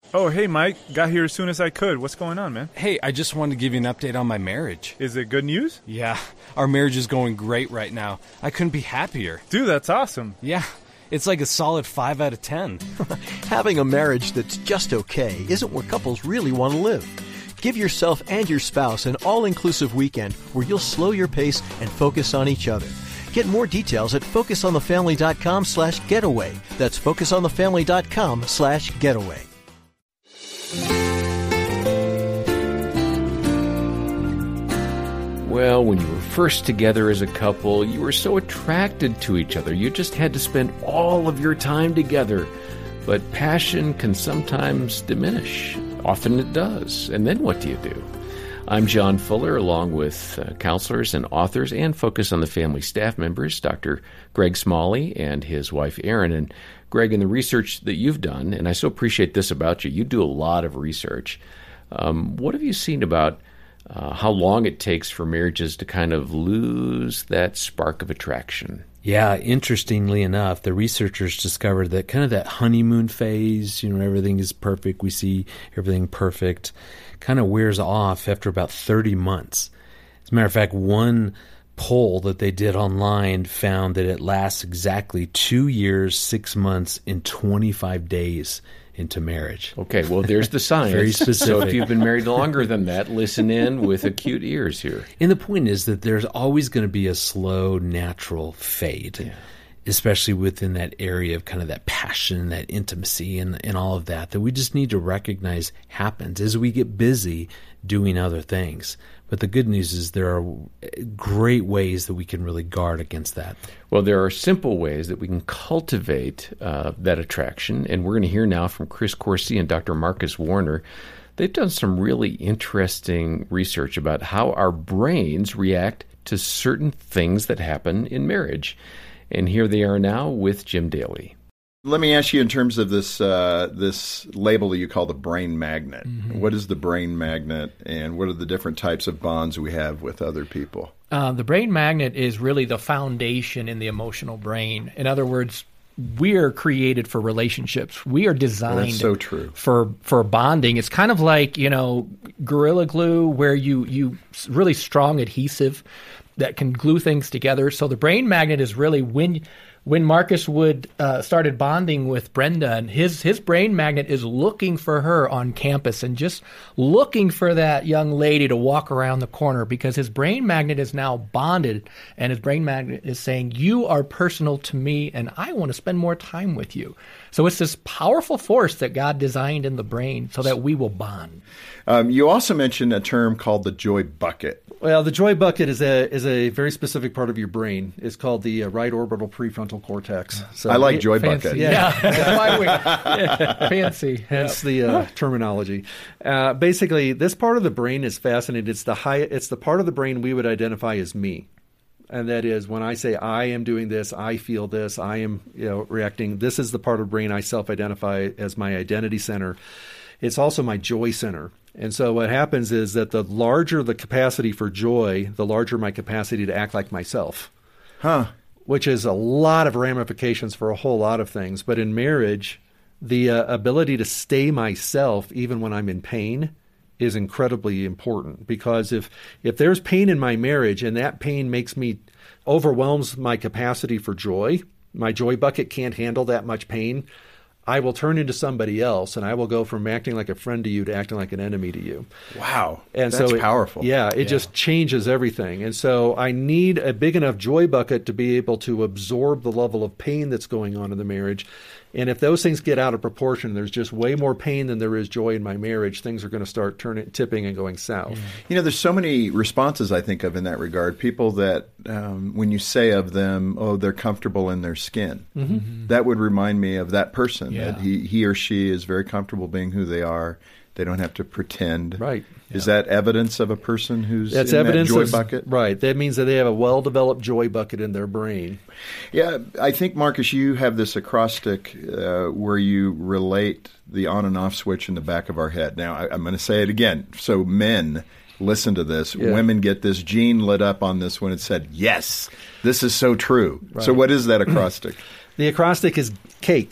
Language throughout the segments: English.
Oh, hey, Mike. Got here as soon as I could. What's going on, man? Hey, I just wanted to give you an update on my marriage. Is it good news? Yeah, our marriage is going great right now. I couldn't be happier. Dude, that's awesome. Yeah, it's like a solid 5 out of 10. Having a marriage that's just okay isn't where couples really want to live. Give yourself and your spouse an all-inclusive weekend where you'll slow your pace and focus on each other. Get more details at focusonthefamily.com/getaway. That's focusonthefamily.com/getaway. Well, when you were first together as a couple, you were so attracted to each other. You just had to spend all of your time together. But passion can sometimes diminish. Often it does. And then what do you do? I'm John Fuller, along with counselors and authors and Focus on the Family staff members, Dr. Greg Smalley and his wife, Erin. And Greg, in the research that you've done, and I so appreciate this about you, you do a lot of research. What have you seen about how long it takes for marriages to kind of lose that spark of attraction? Yeah, interestingly enough, the researchers discovered that kind of that honeymoon phase, everything is perfect, we see everything perfect, kind of wears off after about 30 months. As a matter of fact, one poll that they did online found that it lasts exactly 2 years, 6 months, and 25 days into marriage. Okay, well, there's the science. Very specific. So if you've been married longer than that, listen in with acute ears here. And the point is that there's always going to be a slow, natural fade, especially within that area of kind of that passion, that intimacy, and all of that we just need to recognize happens as we get busy doing other things. But the good news is there are great ways that we can really guard against that. Well, there are simple ways that we can cultivate that attraction, and we're going to hear now from Chris Coursey and Dr. Marcus Warner. They've done some really interesting research about how our brains react to certain things that happen in marriage. And here they are now with Jim Daly. Let me ask you in terms of this this label that you call the brain magnet. Mm-hmm. What is the brain magnet, and what are the different types of bonds we have with other people? The brain magnet is really the foundation in the emotional brain. In other words, we are created for relationships. We are designed That's so true. for bonding. It's kind of like, Gorilla Glue, where you really strong adhesive that can glue things together. So the brain magnet is really when Marcus Wood started bonding with Brenda, and his brain magnet is looking for her on campus and just looking for that young lady to walk around the corner, because his brain magnet is now bonded, and his brain magnet is saying, you are personal to me and I want to spend more time with you. So it's this powerful force that God designed in the brain so that we will bond. You also mentioned a term called the joy bucket. Well, the joy bucket is a very specific part of your brain. It's called the right orbital prefrontal cortex. So I like joy fancy. bucket. Yeah. Fancy. Hence the terminology. Basically, this part of the brain is fascinating. It's the part of the brain we would identify as me. And that is when I say I am doing this, I feel this, I am reacting. This is the part of the brain I self-identify as my identity center. It's also my joy center. And so what happens is that the larger the capacity for joy, the larger my capacity to act like myself. Which is a lot of ramifications for a whole lot of things. But in marriage, the ability to stay myself even when I'm in pain is incredibly important, because if there's pain in my marriage and that pain overwhelms my capacity for joy, my joy bucket can't handle that much pain, I will turn into somebody else, and I will go from acting like a friend to you to acting like an enemy to you. Wow. And that's so powerful. It just changes everything. And so I need a big enough joy bucket to be able to absorb the level of pain that's going on in the marriage. And if those things get out of proportion, there's just way more pain than there is joy in my marriage, things are going to start tipping and going south. There's so many responses I think of in that regard. People that, when you say of them, they're comfortable in their skin, that would remind me of that person, that he or she is very comfortable being who they are. They don't have to pretend. Right. Is that evidence of a person who's That's in evidence that joy bucket? Right. That means that they have a well-developed joy bucket in their brain. Yeah. I think, Marcus, you have this acrostic where you relate the on and off switch in the back of our head. Now, I'm going to say it again. So men, listen to this. Yeah. Women get this gene lit up on this when it said, yes, this is so true. Right. So what is that acrostic? The acrostic is cake.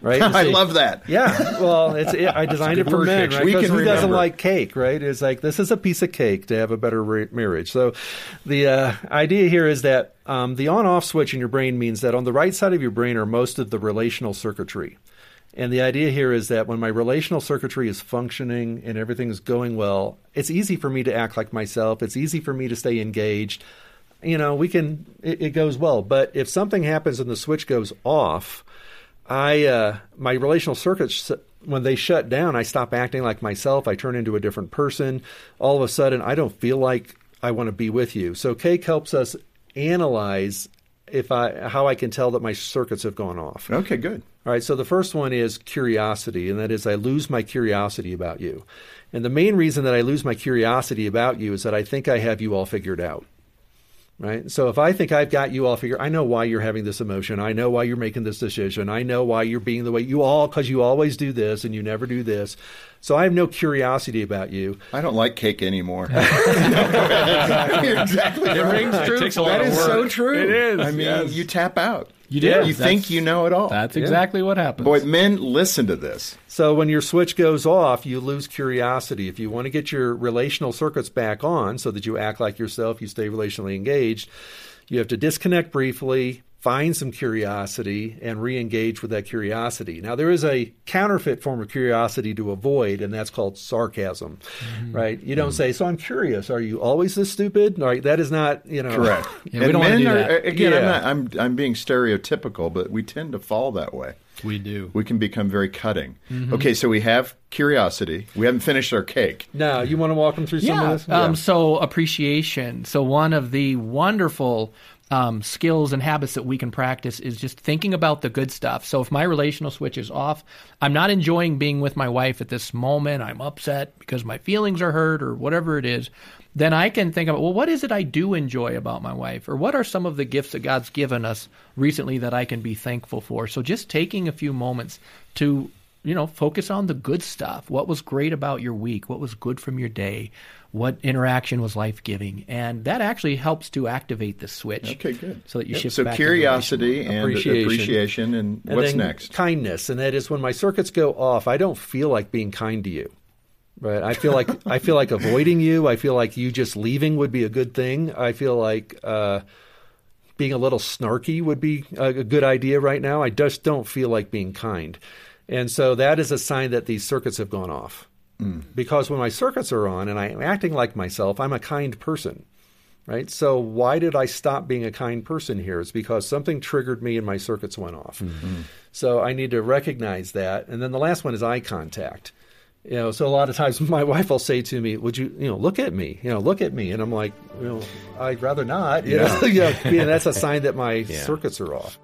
right? I love that. Yeah, well, I designed it for men, right? We Because can who doesn't remember. like cake, right? It's like, this is a piece of cake to have a better marriage. So the idea here is that the on-off switch in your brain means that on the right side of your brain are most of the relational circuitry. And the idea here is that when my relational circuitry is functioning and everything's going well, it's easy for me to act like myself. It's easy for me to stay engaged. It goes well. But if something happens and the switch goes off, my relational circuits, when they shut down, I stop acting like myself. I turn into a different person. All of a sudden, I don't feel like I want to be with you. So cake helps us analyze how I can tell that my circuits have gone off. Okay, good. All right, so the first one is curiosity, and that is I lose my curiosity about you. And the main reason that I lose my curiosity about you is that I think I have you all figured out. Right? So if I think I've got you all figured, I know why you're having this emotion. I know why you're making this decision. I know why you're being the way because you always do this and you never do this. So I have no curiosity about you. I don't like cake anymore. Exactly. It rings true. That is so true. It is. I mean, you tap out. You do. You think you know it all. That's exactly what happens. Boy, men, listen to this. So when your switch goes off, you lose curiosity. If you want to get your relational circuits back on so that you act like yourself, you stay relationally engaged, you have to disconnect briefly, find some curiosity, and re-engage with that curiosity. Now, there is a counterfeit form of curiosity to avoid, and that's called sarcasm, right? You don't say, so I'm curious. Are you always this stupid? Right? That is not, Correct. Yeah, we and don't wanna men do are, that. again, Yeah. I'm being stereotypical, but we tend to fall that way. We do. We can become very cutting. Okay, so we have curiosity. We haven't finished our cake. Now, you want to walk them through some of this? So appreciation. So one of the wonderful skills and habits that we can practice is just thinking about the good stuff. So if my relational switch is off, I'm not enjoying being with my wife at this moment, I'm upset because my feelings are hurt or whatever it is, then I can think about, well, what is it I do enjoy about my wife? Or what are some of the gifts that God's given us recently that I can be thankful for? So just taking a few moments to, focus on the good stuff. What was great about your week? What was good from your day? What interaction was life-giving? And that actually helps to activate the switch. Okay, good. So that you shift So back curiosity and Appreciation. appreciation, and And what's then next? Kindness, and that is when my circuits go off, I don't feel like being kind to you. Right? I feel like avoiding you. I feel like you just leaving would be a good thing. I feel like being a little snarky would be a good idea right now. I just don't feel like being kind. And so that is a sign that these circuits have gone off. Because when my circuits are on and I'm acting like myself, I'm a kind person. Right? So why did I stop being a kind person here? It's because something triggered me and my circuits went off. So I need to recognize that. And then the last one is eye contact. So a lot of times my wife will say to me, would you, look at me, look at me. And I'm like, I'd rather not. And that's a sign that my circuits are off.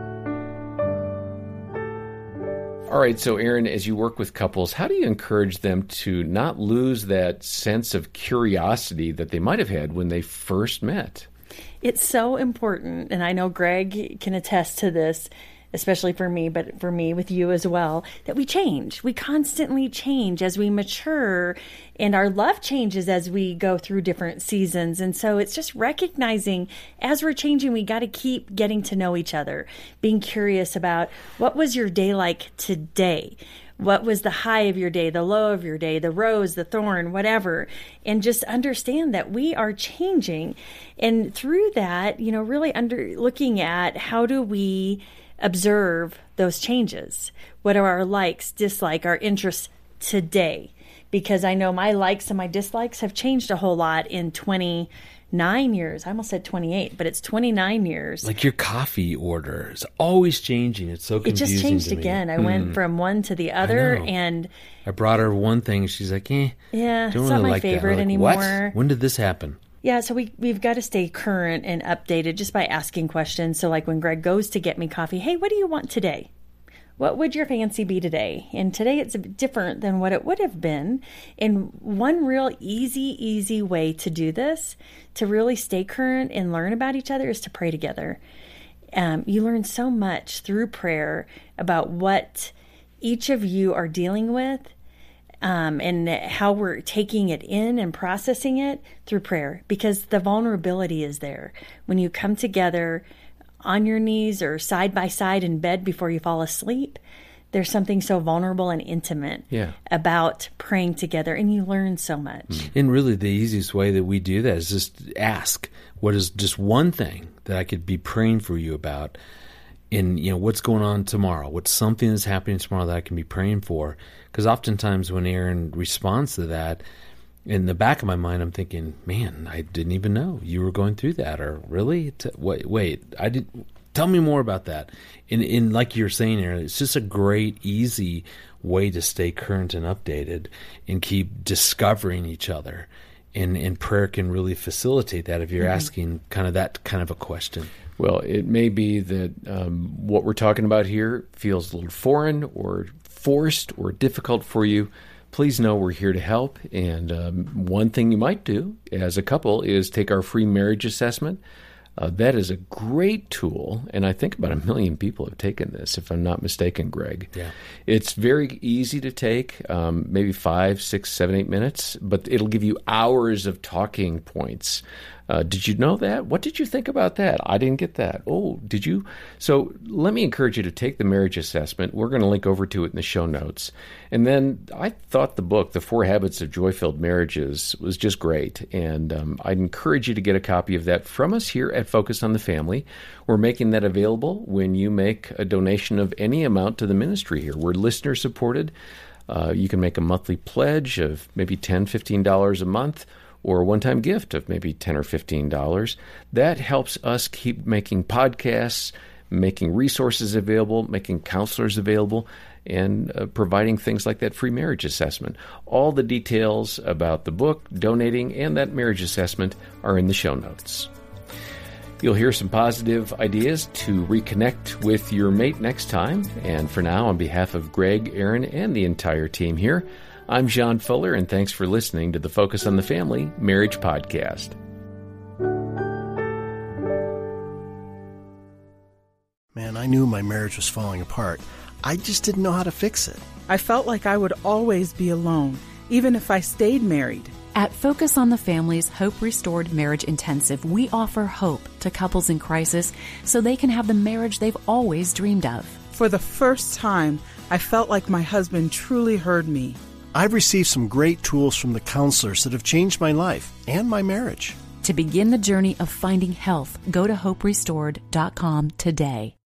All right, so Aaron, as you work with couples, how do you encourage them to not lose that sense of curiosity that they might have had when they first met? It's so important, and I know Greg can attest to this, especially for me, but for me with you as well, that we change. We constantly change as we mature, and our love changes as we go through different seasons. And so it's just recognizing as we're changing, we got to keep getting to know each other, being curious about what was your day like today? What was the high of your day, the low of your day, the rose, the thorn, whatever, and just understand that we are changing. And through that, really looking at how do we observe those changes. What are our likes, dislikes, our interests today? Because I know my likes and my dislikes have changed a whole lot in 29 years. I almost said 28, but it's 29 years. Like your coffee order is always changing. It's so confusing. It just changed to me. again. I went from one to the other, know. and I brought her one thing. She's like, yeah, don't it's really not my like favorite that. I'm like, anymore. What? When did this happen? Yeah, so we've got to stay current and updated just by asking questions. So like when Greg goes to get me coffee, hey, what do you want today? What would your fancy be today? And today it's different than what it would have been. And one real easy way to do this, to really stay current and learn about each other, is to pray together. You learn so much through prayer about what each of you are dealing with. And how we're taking it in and processing it through prayer, because the vulnerability is there. When you come together on your knees or side by side in bed before you fall asleep, there's something so vulnerable and intimate about praying together, and you learn so much. And really the easiest way that we do that is just ask, what is just one thing that I could be praying for you about? And, what's going on tomorrow? What's something that's happening tomorrow that I can be praying for? Because oftentimes when Aaron responds to that, in the back of my mind, I'm thinking, man, I didn't even know you were going through that. Or really? Wait, I did. Tell me more about that. And like you're saying, Aaron, it's just a great, easy way to stay current and updated and keep discovering each other. And prayer can really facilitate that if you're asking that kind of a question. Well, it may be that what we're talking about here feels a little foreign or forced or difficult for you. Please know we're here to help. And one thing you might do as a couple is take our free marriage assessment. That is a great tool, and I think about 1 million people have taken this, if I'm not mistaken, Greg. Yeah. It's very easy to take, maybe 5, 6, 7, 8 minutes, but it'll give you hours of talking points. Did you know that? What did you think about that? I didn't get that. Oh, did you? So let me encourage you to take the marriage assessment. We're going to link over to it in the show notes. And then I thought the book, The 4 Habits of Joy-Filled Marriages, was just great. And I'd encourage you to get a copy of that from us here at Focus on the Family. We're making that available when you make a donation of any amount to the ministry here. We're listener supported. You can make a monthly pledge of maybe $10, $15 a month, or a one-time gift of maybe $10 or $15. That helps us keep making podcasts, making resources available, making counselors available, and providing things like that free marriage assessment. All the details about the book, donating, and that marriage assessment are in the show notes. You'll hear some positive ideas to reconnect with your mate next time. And for now, on behalf of Greg, Aaron, and the entire team here, I'm John Fuller, and thanks for listening to the Focus on the Family Marriage Podcast. Man, I knew my marriage was falling apart. I just didn't know how to fix it. I felt like I would always be alone, even if I stayed married. At Focus on the Family's Hope Restored Marriage Intensive, we offer hope to couples in crisis so they can have the marriage they've always dreamed of. For the first time, I felt like my husband truly heard me. I've received some great tools from the counselors that have changed my life and my marriage. To begin the journey of finding health, go to hoperestored.com today.